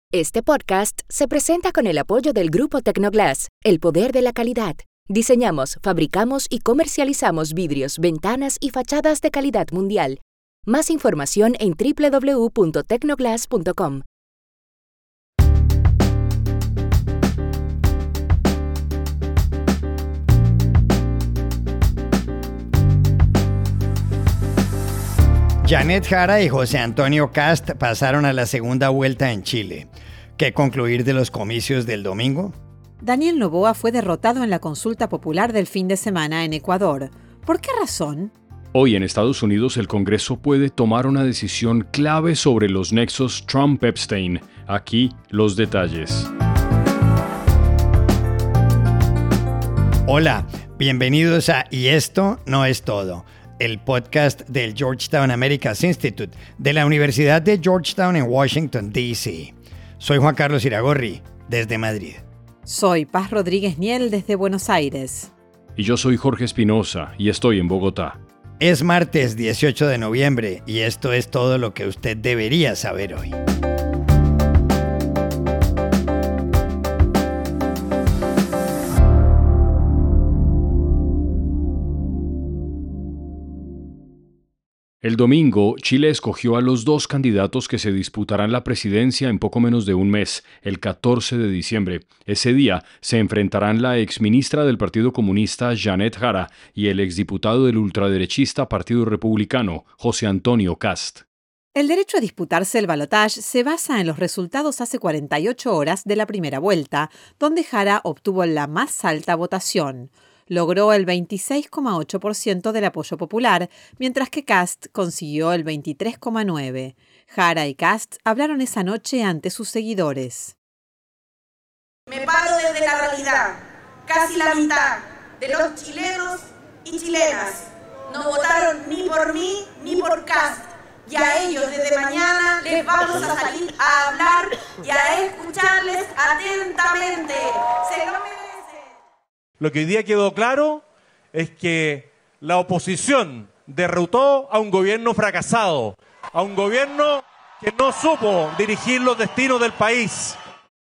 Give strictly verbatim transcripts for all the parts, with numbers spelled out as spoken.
Este podcast se presenta con el apoyo del Grupo Tecnoglass, el poder de la calidad. Diseñamos, fabricamos y comercializamos vidrios, ventanas y fachadas de calidad mundial. Más información en doble u doble u doble u punto tecnoglass punto com. Janet Jara y José Antonio Kast pasaron a la segunda vuelta en Chile. ¿Qué concluir de los comicios del domingo? Daniel Noboa fue derrotado en la consulta popular del fin de semana en Ecuador. ¿Por qué razón? Hoy en Estados Unidos el Congreso puede tomar una decisión clave sobre los nexos Trump-Epstein. Aquí los detalles. Hola, bienvenidos a Y esto no es todo, el podcast del Georgetown Americas Institute de la Universidad de Georgetown en Washington, D C Soy Juan Carlos Iragorri, desde Madrid. Soy Paz Rodríguez Niel, desde Buenos Aires. Y yo soy Jorge Espinosa, y estoy en Bogotá. Es martes dieciocho de noviembre, y esto es todo lo que usted debería saber hoy. El domingo, Chile escogió a los dos candidatos que se disputarán la presidencia en poco menos de un mes, el catorce de diciembre. Ese día se enfrentarán la exministra del Partido Comunista, Janet Jara, y el exdiputado del ultraderechista Partido Republicano, José Antonio Kast. El derecho a disputarse el balotaje se basa en los resultados hace cuarenta y ocho horas de la primera vuelta, donde Jara obtuvo la más alta votación. Logró el veintiséis coma ocho por ciento del apoyo popular, mientras que Kast consiguió el veintitrés coma nueve por ciento. Jara y Kast hablaron esa noche ante sus seguidores. Me paro desde la realidad. Casi la mitad de los chilenos y chilenas no votaron ni por mí ni por Kast. Y a ellos desde mañana les vamos a salir a hablar y a escucharles atentamente. Se lo merecen. Lo que hoy día quedó claro es que la oposición derrotó a un gobierno fracasado, a un gobierno que no supo dirigir los destinos del país.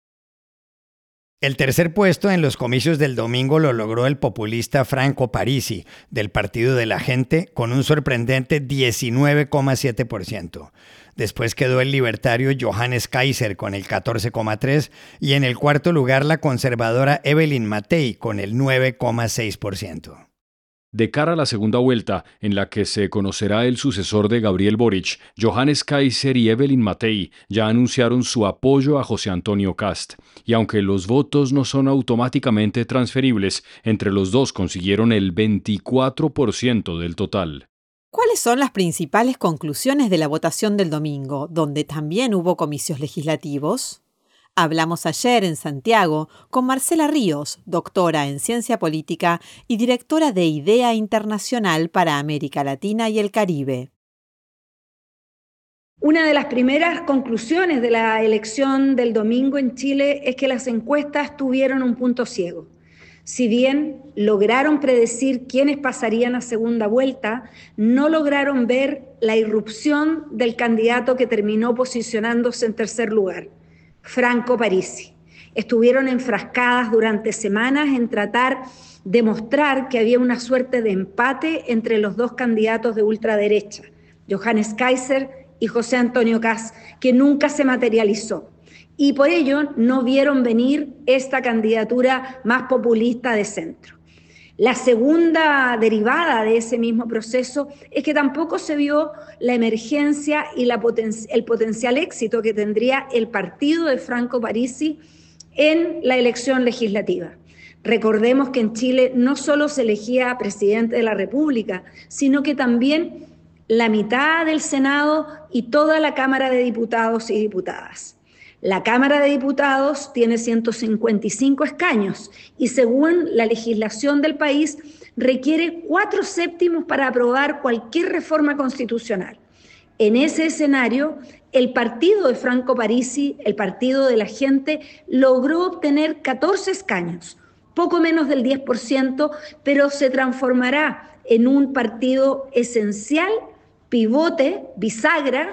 El tercer puesto en los comicios del domingo lo logró el populista Franco Parisi, del Partido de la Gente, con un sorprendente diecinueve coma siete por ciento. Después quedó el libertario Johannes Kaiser con el catorce coma tres por ciento y en el cuarto lugar la conservadora Evelyn Matei con el nueve coma seis por ciento. De cara a la segunda vuelta, en la que se conocerá el sucesor de Gabriel Boric, Johannes Kaiser y Evelyn Matei ya anunciaron su apoyo a José Antonio Kast. Y aunque los votos no son automáticamente transferibles, entre los dos consiguieron el veinticuatro por ciento del total. ¿Cuáles son las principales conclusiones de la votación del domingo, donde también hubo comicios legislativos? Hablamos ayer en Santiago con Marcela Ríos, doctora en Ciencia Política y directora de IDEA Internacional para América Latina y el Caribe. Una de las primeras conclusiones de la elección del domingo en Chile es que las encuestas tuvieron un punto ciego. Si bien lograron predecir quiénes pasarían a segunda vuelta, no lograron ver la irrupción del candidato que terminó posicionándose en tercer lugar, Franco Parisi. Estuvieron enfrascadas durante semanas en tratar de mostrar que había una suerte de empate entre los dos candidatos de ultraderecha, Johannes Kaiser y José Antonio Kast, que nunca se materializó. Y por ello no vieron venir esta candidatura más populista de centro. La segunda derivada de ese mismo proceso es que tampoco se vio la emergencia y la poten- el potencial éxito que tendría el partido de Franco Parisi en la elección legislativa. Recordemos que en Chile no solo se elegía presidente de la República, sino que también la mitad del Senado y toda la Cámara de Diputados y Diputadas. La Cámara de Diputados tiene ciento cincuenta y cinco escaños y según la legislación del país requiere cuatro séptimos para aprobar cualquier reforma constitucional. En ese escenario, el partido de Franco Parisi, el Partido de la Gente, logró obtener catorce escaños, poco menos del diez por ciento, pero se transformará en un partido esencial, pivote, bisagra,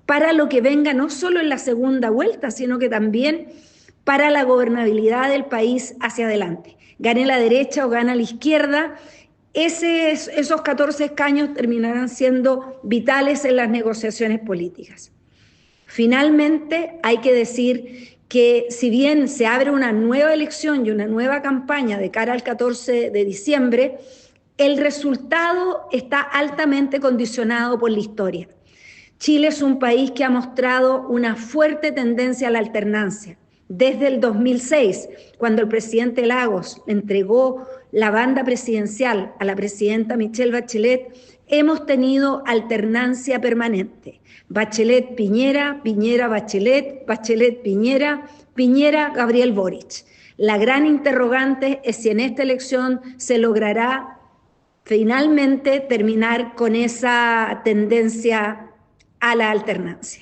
para lo que venga no solo en la segunda vuelta, sino que también para la gobernabilidad del país hacia adelante. Gane la derecha o gana la izquierda, ese, esos catorce escaños terminarán siendo vitales en las negociaciones políticas. Finalmente, hay que decir que si bien se abre una nueva elección y una nueva campaña de cara al catorce de diciembre, el resultado está altamente condicionado por la historia. Chile es un país que ha mostrado una fuerte tendencia a la alternancia. Desde el dos mil seis, cuando el presidente Lagos entregó la banda presidencial a la presidenta Michelle Bachelet, hemos tenido alternancia permanente. Bachelet Piñera, Piñera Bachelet, Bachelet Piñera, Piñera Gabriel Boric. La gran interrogante es si en esta elección se logrará finalmente terminar con esa tendencia a la alternancia.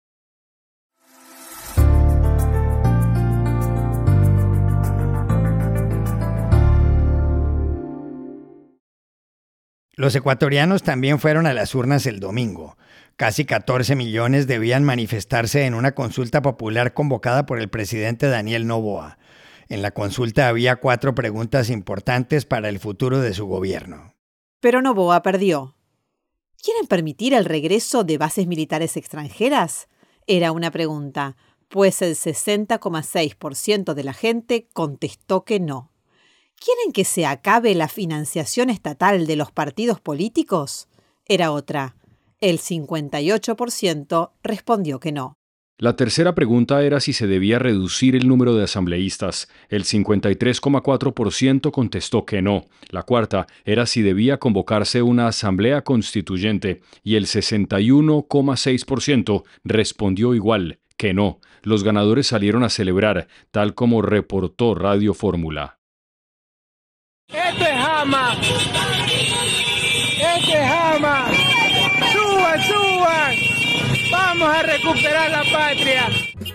Los ecuatorianos también fueron a las urnas el domingo. Casi catorce millones debían manifestarse en una consulta popular convocada por el presidente Daniel Noboa. En la consulta había cuatro preguntas importantes para el futuro de su gobierno. Pero Noboa perdió. ¿Quieren permitir el regreso de bases militares extranjeras? Era una pregunta, pues el sesenta coma seis por ciento de la gente contestó que no. ¿Quieren que se acabe la financiación estatal de los partidos políticos? Era otra. El cincuenta y ocho por ciento respondió que no. La tercera pregunta era si se debía reducir el número de asambleístas. El cincuenta y tres coma cuatro por ciento contestó que no. La cuarta era si debía convocarse una asamblea constituyente y el sesenta y uno coma seis por ciento respondió igual, que no. Los ganadores salieron a celebrar, tal como reportó Radio Fórmula. ¡Esto es Jama! ¡Esto es Jama! ¡Suban, suban! ¡Vamos a recuperar la patria!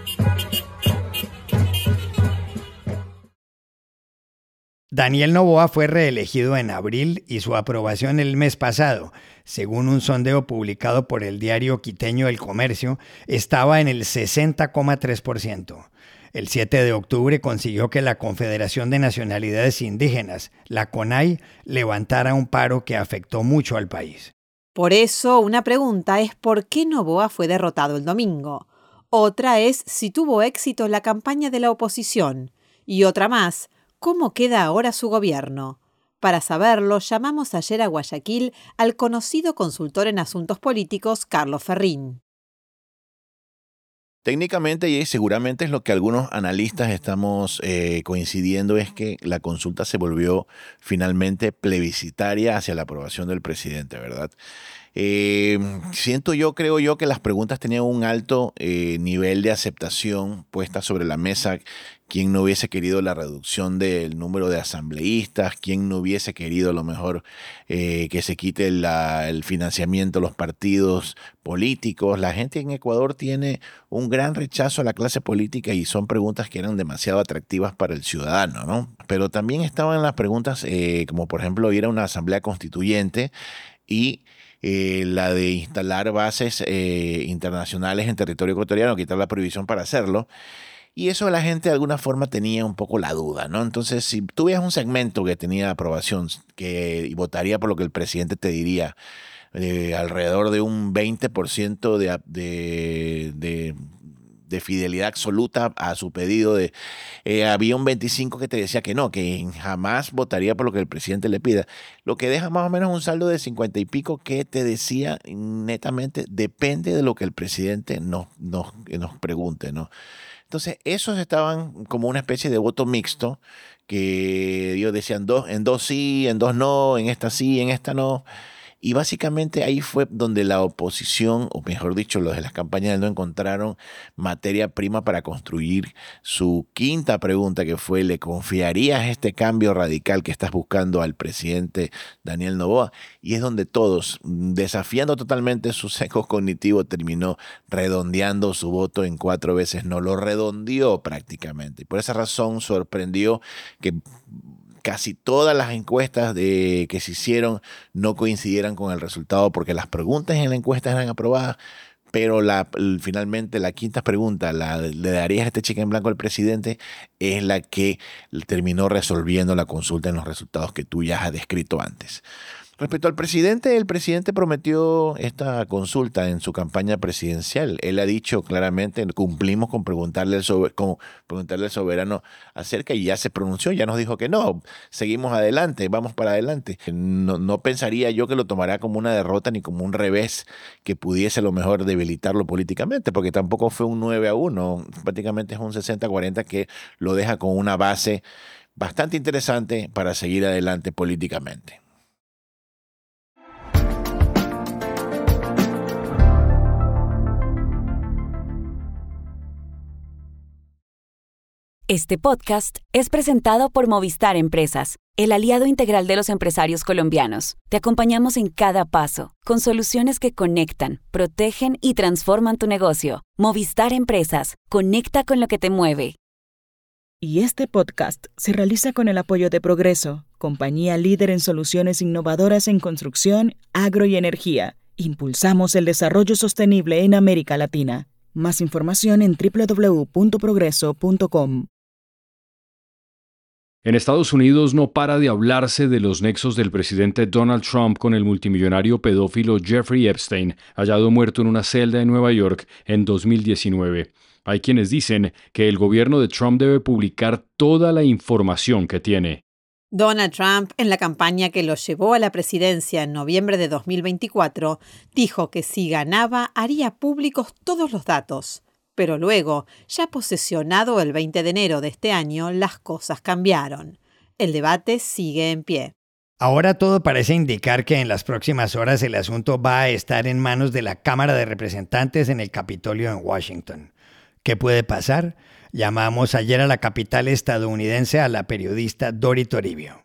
Daniel Noboa fue reelegido en abril y su aprobación el mes pasado, según un sondeo publicado por el diario quiteño El Comercio, estaba en el sesenta coma tres por ciento. El siete de octubre consiguió que la Confederación de Nacionalidades Indígenas, la CONAI, levantara un paro que afectó mucho al país. Por eso, una pregunta es por qué Noboa fue derrotado el domingo. Otra es si tuvo éxito en la campaña de la oposición. Y otra más, ¿cómo queda ahora su gobierno? Para saberlo, llamamos ayer a Guayaquil al conocido consultor en asuntos políticos, Carlos Ferrín. Técnicamente, y seguramente es lo que algunos analistas estamos eh, coincidiendo, es que la consulta se volvió finalmente plebiscitaria hacia la aprobación del presidente, ¿verdad? Eh, siento yo, creo yo, que las preguntas tenían un alto eh, nivel de aceptación puesta sobre la mesa. ¿Quién no hubiese querido la reducción del número de asambleístas? ¿Quién no hubiese querido a lo mejor eh, que se quite la, el financiamiento a los partidos políticos? La gente en Ecuador tiene un gran rechazo a la clase política y son preguntas que eran demasiado atractivas para el ciudadano, ¿no? Pero también estaban las preguntas eh, como por ejemplo ir a una asamblea constituyente y Eh, la de instalar bases eh, internacionales en territorio ecuatoriano, quitar la prohibición para hacerlo. Y eso la gente de alguna forma tenía un poco la duda, ¿no? Entonces, si tú veías un segmento que tenía aprobación que, y votaría por lo que el presidente te diría, eh, alrededor de un veinte por ciento de, de, de, de fidelidad absoluta a su pedido, de, eh, había un veinticinco por ciento que te decía que no, que jamás votaría por lo que el presidente le pida. Lo que deja más o menos un saldo de cincuenta y pico que te decía netamente, depende de lo que el presidente nos, nos, nos pregunte, ¿no? Entonces, esos estaban como una especie de voto mixto, que ellos decían dos, en dos sí, en dos no, en esta sí, en esta no. Y básicamente ahí fue donde la oposición, o mejor dicho, los de las campañas no encontraron materia prima para construir su quinta pregunta, que fue, ¿le confiarías este cambio radical que estás buscando al presidente Daniel Noboa? Y es donde todos, desafiando totalmente su sesgo cognitivo, terminó redondeando su voto en cuatro veces. No lo redondeó prácticamente. Y por esa razón sorprendió que casi todas las encuestas de, que se hicieron no coincidieran con el resultado, porque las preguntas en la encuesta eran aprobadas, pero la, finalmente la quinta pregunta, la ¿le darías este cheque en blanco al presidente?, es la que terminó resolviendo la consulta en los resultados que tú ya has descrito antes. Respecto al presidente, el presidente prometió esta consulta en su campaña presidencial. Él ha dicho claramente, cumplimos con preguntarle al, sober- con preguntarle al soberano acerca, y ya se pronunció, ya nos dijo que no, seguimos adelante, vamos para adelante. No, no pensaría yo que lo tomará como una derrota ni como un revés que pudiese a lo mejor debilitarlo políticamente, porque tampoco fue un nueve a uno, prácticamente es un sesenta a cuarenta que lo deja con una base bastante interesante para seguir adelante políticamente. Este podcast es presentado por Movistar Empresas, el aliado integral de los empresarios colombianos. Te acompañamos en cada paso, con soluciones que conectan, protegen y transforman tu negocio. Movistar Empresas, conecta con lo que te mueve. Y este podcast se realiza con el apoyo de Progreso, compañía líder en soluciones innovadoras en construcción, agro y energía. Impulsamos el desarrollo sostenible en América Latina. Más información en doble u doble u doble u punto progreso punto com. En Estados Unidos no para de hablarse de los nexos del presidente Donald Trump con el multimillonario pedófilo Jeffrey Epstein, hallado muerto en una celda en Nueva York en dos mil diecinueve. Hay quienes dicen que el gobierno de Trump debe publicar toda la información que tiene. Donald Trump, en la campaña que lo llevó a la presidencia en noviembre de dos mil veinticuatro, dijo que si ganaba haría públicos todos los datos. Pero luego, ya posesionado el veinte de enero de este año, las cosas cambiaron. El debate sigue en pie. Ahora todo parece indicar que en las próximas horas el asunto va a estar en manos de la Cámara de Representantes en el Capitolio en Washington. ¿Qué puede pasar? Llamamos ayer a la capital estadounidense a la periodista Dori Toribio.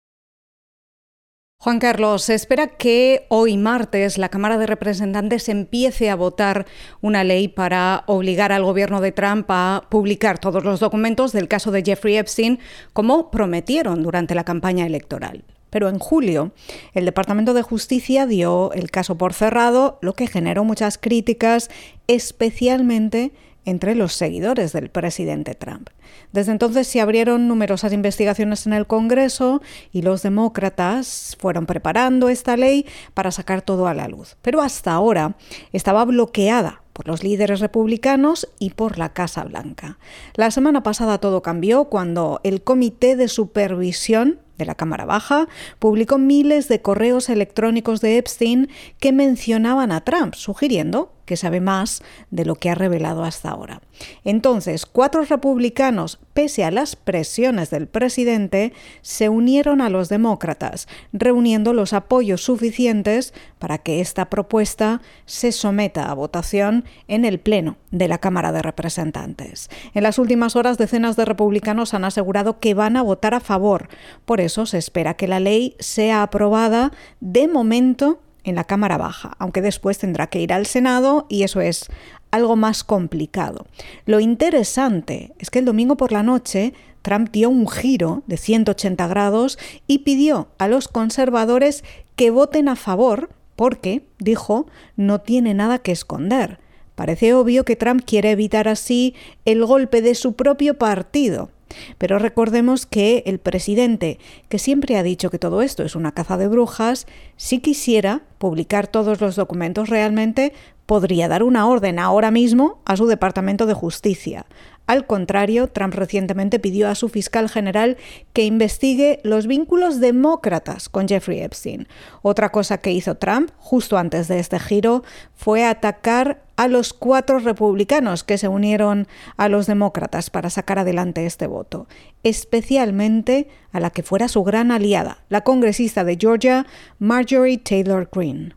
Juan Carlos, se espera que hoy martes la Cámara de Representantes empiece a votar una ley para obligar al gobierno de Trump a publicar todos los documentos del caso de Jeffrey Epstein, como prometieron durante la campaña electoral. Pero en julio, el Departamento de Justicia dio el caso por cerrado, lo que generó muchas críticas, especialmente entre los seguidores del presidente Trump. Desde entonces se abrieron numerosas investigaciones en el Congreso y los demócratas fueron preparando esta ley para sacar todo a la luz. Pero hasta ahora estaba bloqueada por los líderes republicanos y por la Casa Blanca. La semana pasada todo cambió cuando el Comité de Supervisión de la Cámara Baja publicó miles de correos electrónicos de Epstein que mencionaban a Trump, sugiriendo que sabe más de lo que ha revelado hasta ahora. Entonces, cuatro republicanos, pese a las presiones del presidente, se unieron a los demócratas, reuniendo los apoyos suficientes para que esta propuesta se someta a votación en el Pleno de la Cámara de Representantes. En las últimas horas, decenas de republicanos han asegurado que van a votar a favor. Por eso se espera que la ley sea aprobada de momento en la Cámara Baja, aunque después tendrá que ir al Senado y eso es algo más complicado. Lo interesante es que el domingo por la noche Trump dio un giro de ciento ochenta grados y pidió a los conservadores que voten a favor porque, dijo, no tiene nada que esconder. Parece obvio que Trump quiere evitar así el golpe de su propio partido. Pero recordemos que el presidente, que siempre ha dicho que todo esto es una caza de brujas, si quisiera publicar todos los documentos realmente, podría dar una orden ahora mismo a su Departamento de Justicia. Al contrario, Trump recientemente pidió a su fiscal general que investigue los vínculos demócratas con Jeffrey Epstein. Otra cosa que hizo Trump justo antes de este giro fue atacar a los cuatro republicanos que se unieron a los demócratas para sacar adelante este voto, especialmente a la que fuera su gran aliada, la congresista de Georgia, Marjorie Taylor Greene.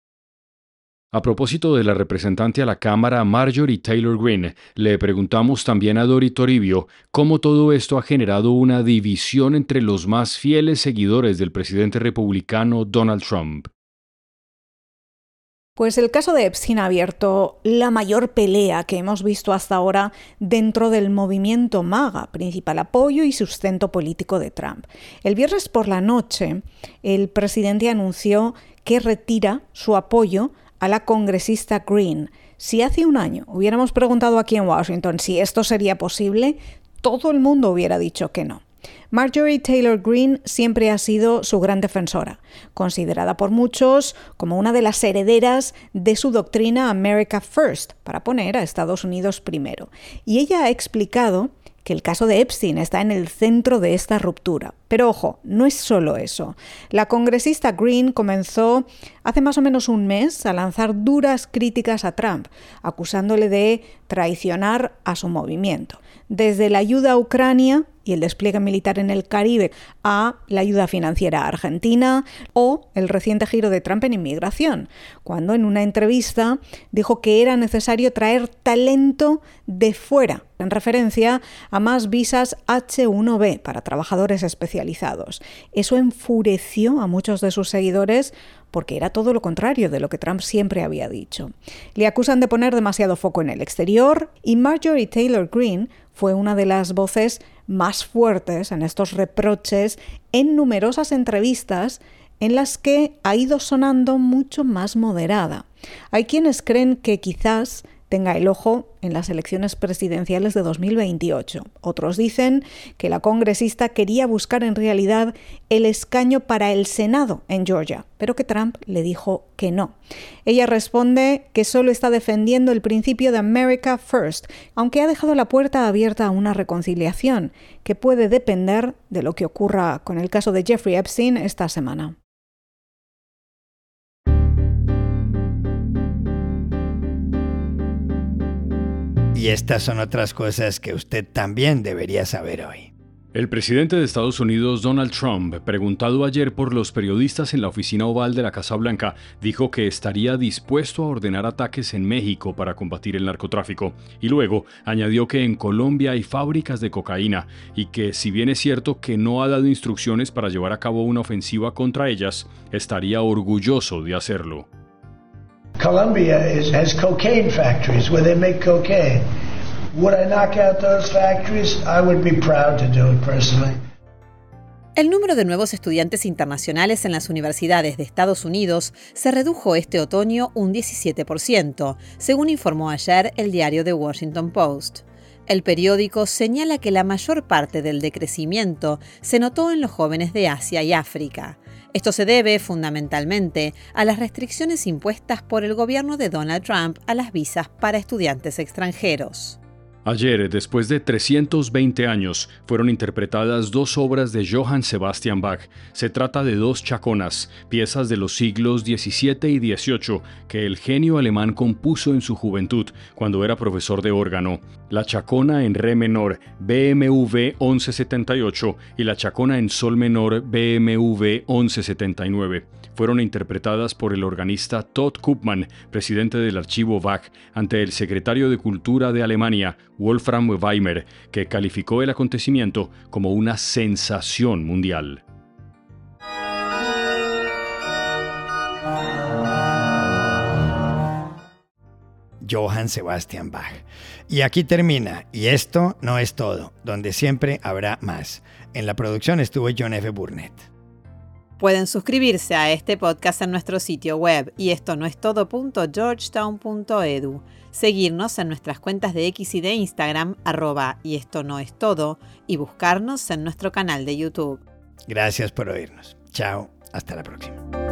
A propósito de la representante a la Cámara, Marjorie Taylor Greene, le preguntamos también a Dori Toribio cómo todo esto ha generado una división entre los más fieles seguidores del presidente republicano Donald Trump. Pues el caso de Epstein ha abierto la mayor pelea que hemos visto hasta ahora dentro del movimiento MAGA, principal apoyo y sustento político de Trump. El viernes por la noche, el presidente anunció que retira su apoyo a la congresista Greene. Si hace un año hubiéramos preguntado aquí en Washington si esto sería posible, todo el mundo hubiera dicho que no. Marjorie Taylor Greene siempre ha sido su gran defensora, considerada por muchos como una de las herederas de su doctrina America First, para poner a Estados Unidos primero. Y ella ha explicado que el caso de Epstein está en el centro de esta ruptura. Pero ojo, no es solo eso. La congresista Greene comenzó hace más o menos un mes a lanzar duras críticas a Trump, acusándole de traicionar a su movimiento. Desde la ayuda a Ucrania y el despliegue militar en el Caribe a la ayuda financiera a Argentina o el reciente giro de Trump en inmigración, cuando en una entrevista dijo que era necesario traer talento de fuera, en referencia a más visas hache uno be para trabajadores especializados. Eso enfureció a muchos de sus seguidores porque era todo lo contrario de lo que Trump siempre había dicho. Le acusan de poner demasiado foco en el exterior y Marjorie Taylor Greene fue una de las voces más fuertes en estos reproches en numerosas entrevistas en las que ha ido sonando mucho más moderada. Hay quienes creen que quizás tenga el ojo en las elecciones presidenciales de dos mil veintiocho. Otros dicen que la congresista quería buscar en realidad el escaño para el Senado en Georgia, pero que Trump le dijo que no. Ella responde que solo está defendiendo el principio de America First, aunque ha dejado la puerta abierta a una reconciliación que puede depender de lo que ocurra con el caso de Jeffrey Epstein esta semana. Y estas son otras cosas que usted también debería saber hoy. El presidente de Estados Unidos, Donald Trump, preguntado ayer por los periodistas en la oficina oval de la Casa Blanca, dijo que estaría dispuesto a ordenar ataques en México para combatir el narcotráfico. Y luego añadió que en Colombia hay fábricas de cocaína y que, si bien es cierto que no ha dado instrucciones para llevar a cabo una ofensiva contra ellas, estaría orgulloso de hacerlo. Colombia is, has cocaine factories where they make cocaine. Would I knock out those factories? I would be proud to do it personally. El número de nuevos estudiantes internacionales en las universidades de Estados Unidos se redujo este otoño un diecisiete por ciento, según informó ayer el diario The Washington Post. El periódico señala que la mayor parte del decrecimiento se notó en los jóvenes de Asia y África. Esto se debe fundamentalmente a las restricciones impuestas por el gobierno de Donald Trump a las visas para estudiantes extranjeros. Ayer, después de trescientos veinte años, fueron interpretadas dos obras de Johann Sebastian Bach. Se trata de dos chaconas, piezas de los siglos diecisiete y dieciocho, que el genio alemán compuso en su juventud, cuando era profesor de órgano. La chacona en re menor, B M V once setenta y ocho, y la chacona en sol menor, B M V once setenta y nueve. Fueron interpretadas por el organista Todd Koopman, presidente del archivo Bach, ante el secretario de Cultura de Alemania, Wolfram Weimer, que calificó el acontecimiento como una sensación mundial. Johann Sebastian Bach. Y aquí termina, y esto no es todo, donde siempre habrá más. En la producción estuvo John F. Burnett. Pueden suscribirse a este podcast en nuestro sitio web y esto no es todo punto georgetown punto edu. Seguirnos en nuestras cuentas de X y de Instagram, arroba y esto no es todo, y buscarnos en nuestro canal de YouTube. Gracias por oírnos. Chao, hasta la próxima.